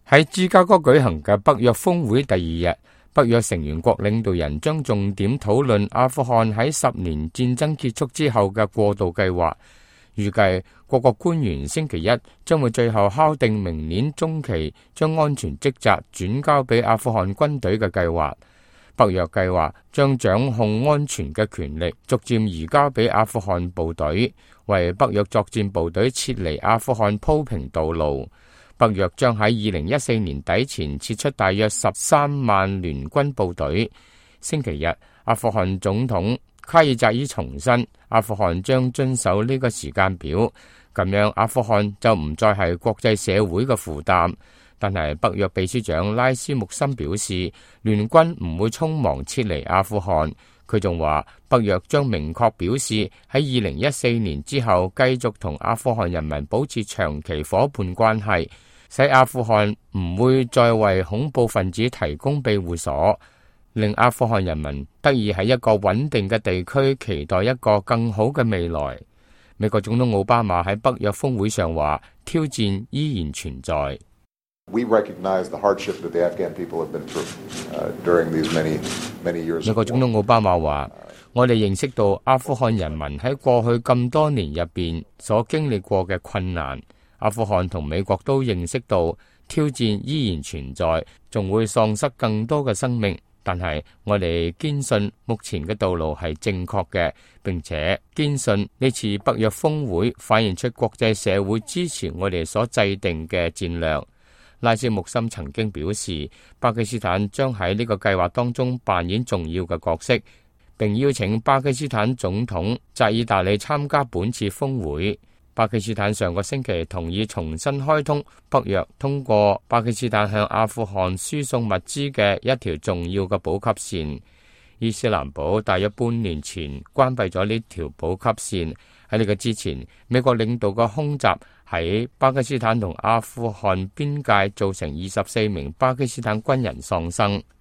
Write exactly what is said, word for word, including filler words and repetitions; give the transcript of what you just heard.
喺芝加哥舉行嘅北約峰會第二日，北約成員國領導人將重點討論阿富汗喺十年戰爭結束之後嘅過渡計劃。預計各國官員星期一將會最後敲定明年中期將安全職責轉交俾阿富汗軍隊嘅計劃。北約計劃將掌控安全嘅權力逐漸移交俾阿富汗部隊，為北約作戰部隊撤離阿富汗鋪平道路。北約將喺二零一四年底前撤出大約十三萬聯軍部隊。星期日，阿富汗總統卡爾扎伊重申，阿富汗將遵守呢個時間表，咁樣阿富汗就唔再係國際社會嘅負擔。但係北約秘書長拉斯穆森表示，聯軍唔會匆忙撤離阿富汗。佢仲話，北約將明確表示喺二零一四年之後繼續同阿富汗人民保持長期夥伴關係，使阿富汗唔會再為恐怖分子提供庇護所，令阿富汗人民得以喺一個穩定嘅地區期待一個更好嘅未來。美國總統奧巴馬喺北約峰會上話，挑戰依然存在。 We recognize the hardship that the Afghan people have been through during these many, many years. 美國總統奧巴馬話，我哋認識到阿富汗人民喺過去咁多年入邊所經歷過嘅困難。阿富汗同美國都認識到挑戰依然存在，仲會喪失更多嘅生命。但係我哋堅信目前嘅道路係正確嘅，並且堅信呢次北約峰會反映出國際社會支持我哋所制定嘅戰略。拉斯穆森曾經表示，巴基斯坦將喺呢個計劃當中扮演重要嘅角色，並邀請巴基斯坦總統扎爾達里參加本次峰會。巴基斯坦上個星期同意重新開通北約通過巴基斯坦向阿富汗輸送物資嘅一條重要嘅補給線。伊斯蘭堡大約半年前關閉咗呢條補給線。喺呢個之前，美國領導嘅空襲喺巴基斯坦同阿富汗邊界造成二十四名巴基斯坦軍人喪生。